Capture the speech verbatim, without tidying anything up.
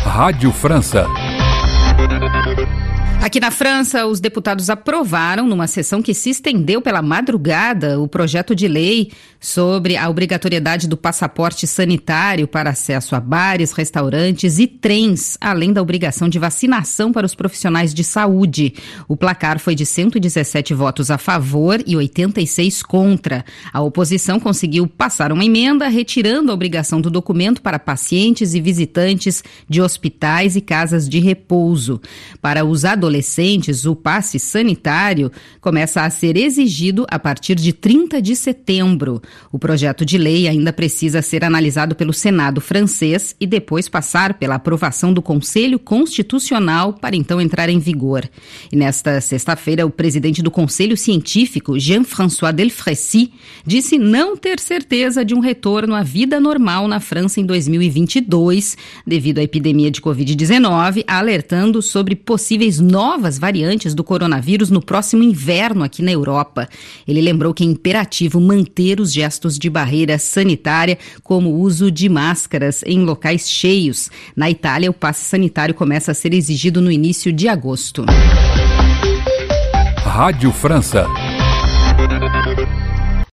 Rádio França. Aqui na França, os deputados aprovaram, numa sessão que se estendeu pela madrugada, o projeto de lei sobre a obrigatoriedade do passaporte sanitário para acesso a bares, restaurantes e trens, além da obrigação de vacinação para os profissionais de saúde. O placar foi de cento e dezessete votos a favor e oitenta e seis contra. A oposição conseguiu passar uma emenda retirando a obrigação do documento para pacientes e visitantes de hospitais e casas de repouso. Para os adolescentes, adolescentes, o passe sanitário começa a ser exigido a partir de trinta de setembro. O projeto de lei ainda precisa ser analisado pelo Senado francês e depois passar pela aprovação do Conselho Constitucional para então entrar em vigor. E nesta sexta-feira, o presidente do Conselho Científico, Jean-François Delfraissy, disse não ter certeza de um retorno à vida normal na França em dois mil e vinte e dois, devido à epidemia de covid dezenove, alertando sobre possíveis novas novas variantes do coronavírus no próximo inverno aqui na Europa. Ele lembrou que é imperativo manter os gestos de barreira sanitária, como o uso de máscaras em locais cheios. Na Itália, o passe sanitário começa a ser exigido no início de agosto. Rádio França.